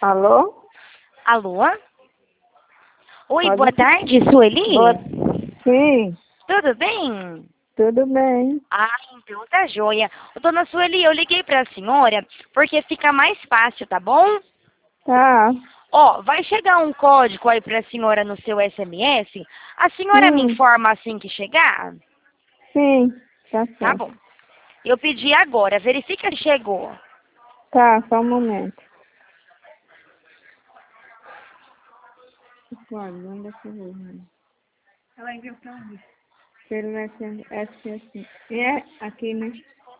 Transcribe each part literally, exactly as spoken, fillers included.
Alô? Alô? Oi, Pode... boa tarde, Sueli? Boa... Sim, Tudo bem? tudo bem. Ah, então tá joia. Ô, Dona Sueli, eu liguei pra senhora porque fica mais fácil, tá bom? Tá. Ó, vai chegar um código aí pra senhora no seu S M S. A senhora me Hum, informa assim que chegar? sim, tá Tá certo. bom. Eu pedi agora, verifica se chegou. Tá, só um momento. Claro, manda essa vez, mano. Ela enviou pra onde? Pelo S M S. É, aqui, né?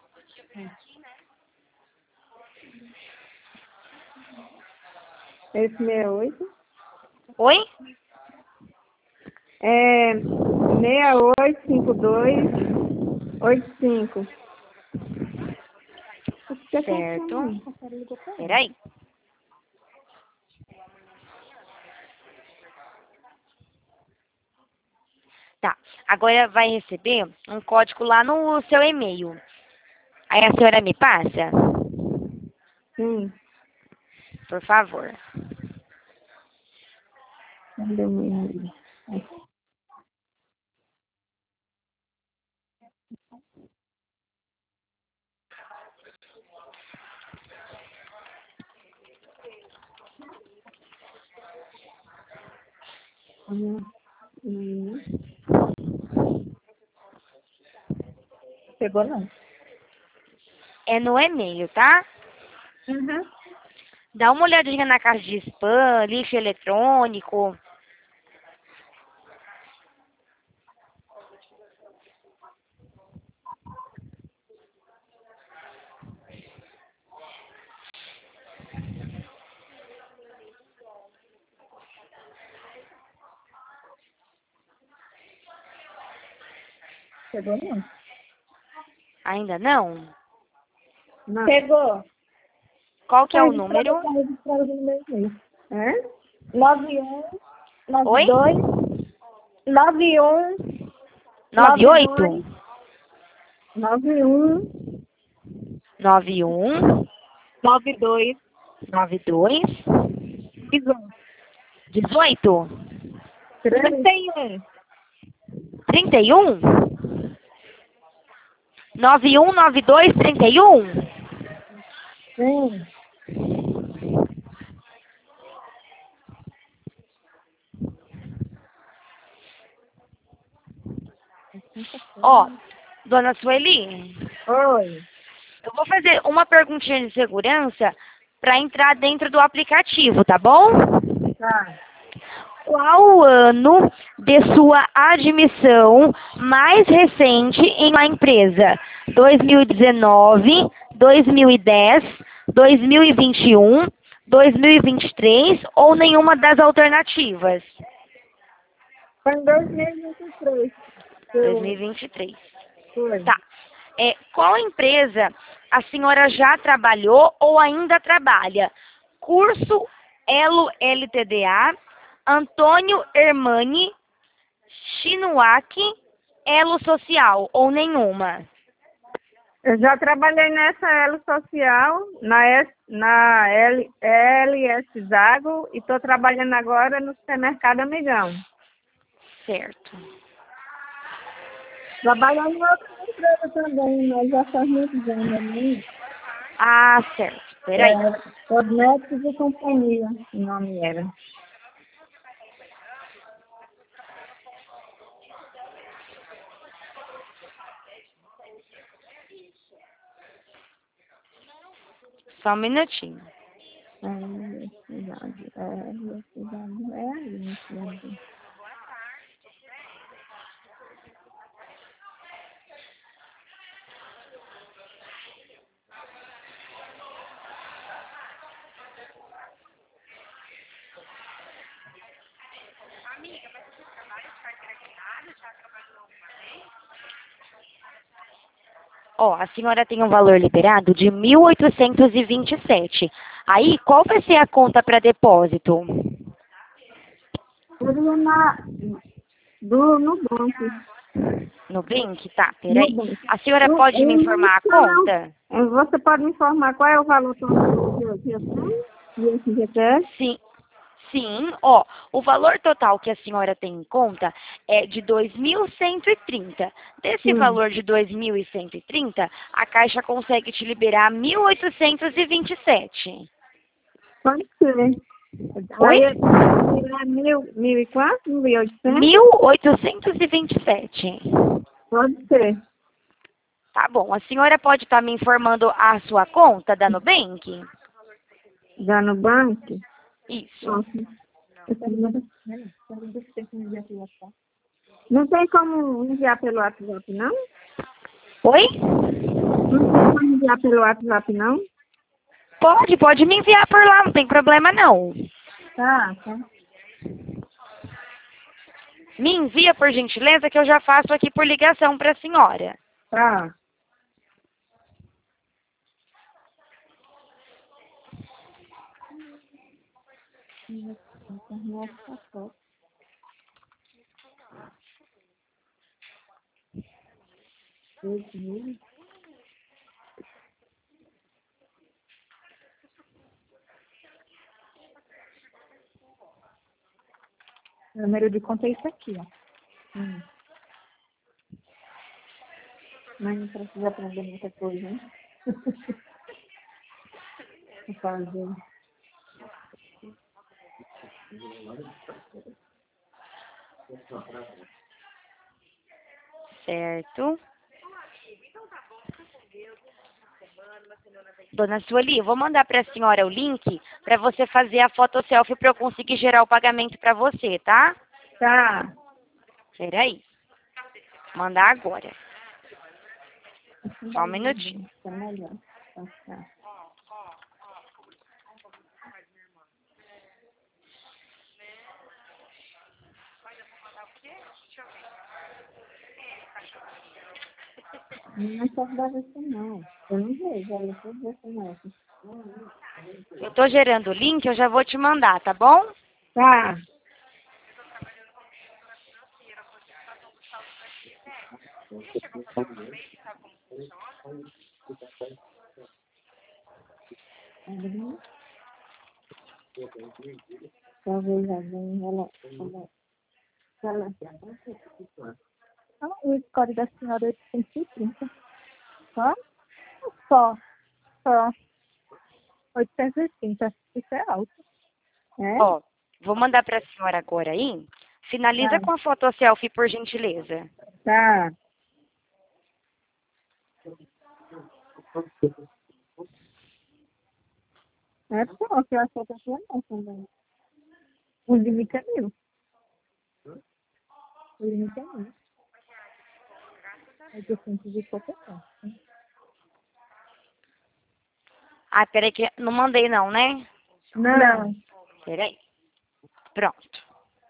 Esse sessenta e oito? Oi? É seis oito cinco dois oito cinco. O que você tá Certo. falando? Peraí. Tá. Agora vai receber um código lá no seu e-mail. Aí a senhora me passa? Sim. Por favor. Cadê o meu e-mail? Uhum. Uhum. Chegou não? É no e-mail, tá? Uhum. Dá uma olhadinha na caixa de spam, lixo eletrônico. Chegou não? Ainda não? Não. Chegou. Qual que Tá é o registrado, número? tá registrado no meu e-mail. É? nove um, nove Oi? dois, nove um, Nove nove oito dois, nove um, nove um nove dois, nove dois dezoito. dezoito trinta e um. trinta e um nove um nove dois trinta e um. Sim. Ó, dona Sueli, Oi. eu vou fazer uma perguntinha de segurança para entrar dentro do aplicativo, tá bom? Tá. Qual o ano de sua admissão mais recente em uma empresa? dois mil e dezenove, dois mil e dez, dois mil e vinte e um, dois mil e vinte e três ou nenhuma das alternativas? Foi em dois mil e vinte e três. Eu... dois mil e vinte e três. Foi. Tá. É, qual empresa a senhora já trabalhou ou ainda trabalha? Curso Elo L T D A, Antônio Hermani, Chinuac, Elo Social ou nenhuma? Eu já trabalhei nessa Elo Social, na, S, na L, L S Zago, e estou trabalhando agora no supermercado Amigão. Certo. Trabalho em outra empresa também, mas já faz muitos anos, né? Ah, certo. Peraí. É, Cosméticos e Companhia, o nome era. Só um minutinho. É, universidade, é, universidade, é a universidade. Ó, a senhora tem um valor liberado de mil oitocentos e vinte e sete. Aí, qual vai ser a conta para depósito? Tudo na, do, no banco. No Blink? Tá, No peraí. banco. A senhora O, pode me o, informar a não, conta? é, você pode me informar qual é o valor total que eu que eu tenho? E esse F G T S? Sim, sim, ó, o valor total que a senhora tem em conta é de dois mil cento e trinta. Desse Sim. valor de dois mil cento e trinta, a Caixa consegue te liberar mil oitocentos e vinte e sete. Pode ser. Oi? Aí é mil, mil e quatro? Mil e oitocentos? mil oitocentos e vinte e sete. Pode ser. Tá bom, a senhora pode estar me informando a sua conta da Nubank? Já no banco? Isso. Ótimo. Não tem como enviar pelo WhatsApp, não? Oi? Não tem como enviar pelo WhatsApp, não? Pode, pode me enviar por lá, não tem problema não. Tá, tá. Me envia, por gentileza, que eu já faço aqui por ligação para a senhora. Tá. O número de conta é isso aqui, ó. Hum. Mas não precisa aprender muita coisa, hein? Pra fazer. Certo. Dona Sueli, eu vou mandar para a senhora o link para você fazer a foto selfie para eu conseguir gerar o pagamento para você, tá? Tá. Peraí. Mandar agora. Só um minutinho. Tá melhor. Tá, tá. Não é só da vez não. Eu não vejo, ela só vê com essa. Eu tô gerando o link, eu já vou te mandar, tá bom? Tá. Talvez alguém, ela, ela, ela, Ah, o score da senhora é oitocentos e trinta. Só? Só. Só. oitocentos e trinta. Isso é alto. é? Ó, vou mandar para a senhora agora aí. Finaliza Tá. com a foto selfie, por gentileza. Tá. É bom, que eu achei que eu não também. O limite é mil. O limite é mil. oitocentos e pouco é. Ah, peraí que não mandei não, né? Não. Peraí. Pronto.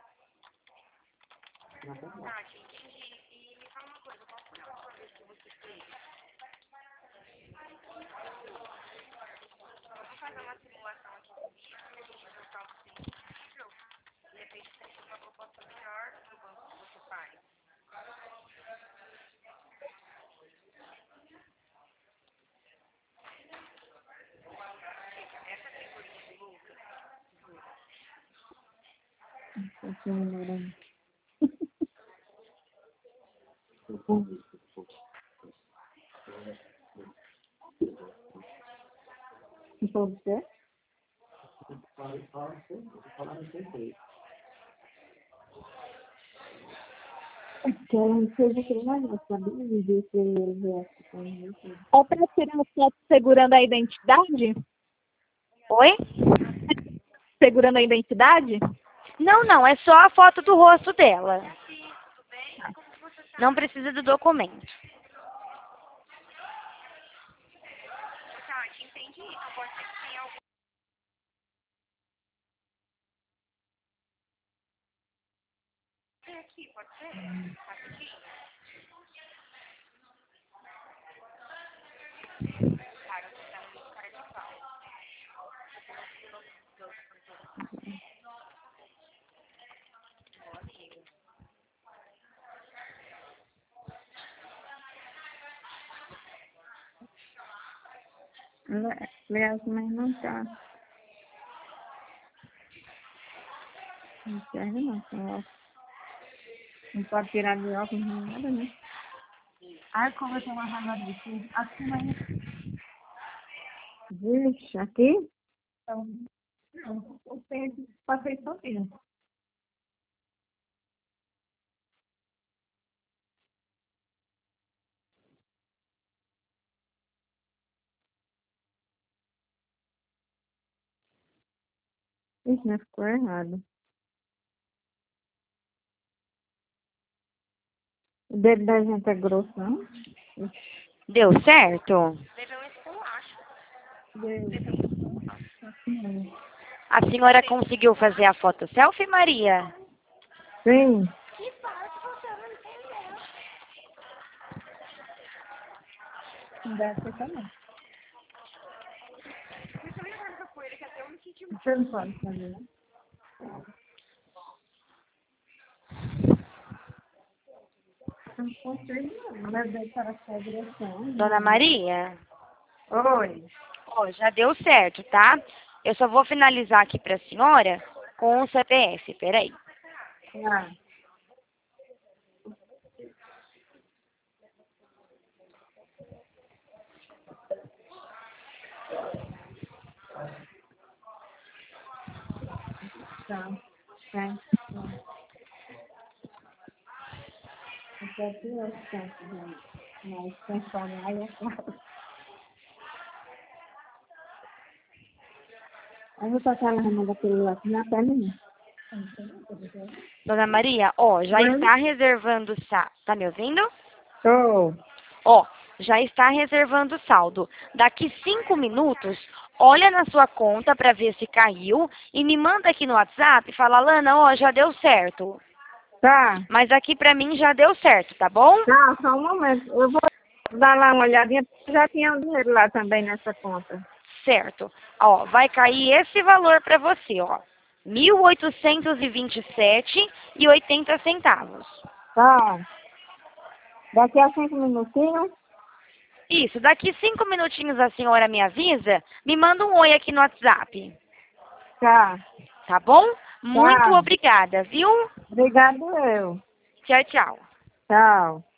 Esse número. Que pode ser? Porque ela não fez aquele negócio, sabia? De ver se ele viesse com isso. É para tirar uma foto segurando a identidade? Oi? Segurando a identidade? Não, não, é só a foto do rosto dela. Não precisa do documento. Aliás, mas não tá. Não serve não, com óculos. Não pode tirar de óculos nem nada, né? Ai, como eu tenho uma raiva disso. Assim, mas Vixe, aqui? então, não, eu tenho, passei sozinha. Isso, né? Ficou errado. O dedo da gente é grosso, não? Deu certo? A senhora conseguiu fazer a foto selfie, Maria? Sim. Não deve ser também. Você não pode fazer, né? Não consigo, não. Mas daí para a direção. Dona Maria? Oi. Ó, já deu certo, tá? Eu só vou finalizar aqui pra senhora com o C P F. Peraí. Ah. Tá. É. Até aqui eu canto, né? Mas sem falar é claro. Eu vou tocar na rama daquele lá aqui na perna, né? Dona Maria, ó, já Oi? está reservando o saldo. Tá me ouvindo? Tô. Ó, já está reservando o saldo. Daqui cinco minutos, olha na sua conta para ver se caiu e me manda aqui no WhatsApp e fala, Lana, ó, já deu certo. Tá. Mas aqui pra mim já deu certo, tá bom? Tá, só um momento. Eu vou dar lá uma olhadinha, porque já tinha um dinheiro lá também nessa conta. Certo. Ó, vai cair esse valor pra você, ó. mil oitocentos e vinte e sete e oitenta centavos. Tá. Daqui a cinco minutinhos. Isso, daqui cinco minutinhos a senhora me avisa, me manda um oi aqui no WhatsApp. Tá. Tá bom? Muito Tá. obrigada, viu? Obrigado eu. Tchau, tchau. Tchau.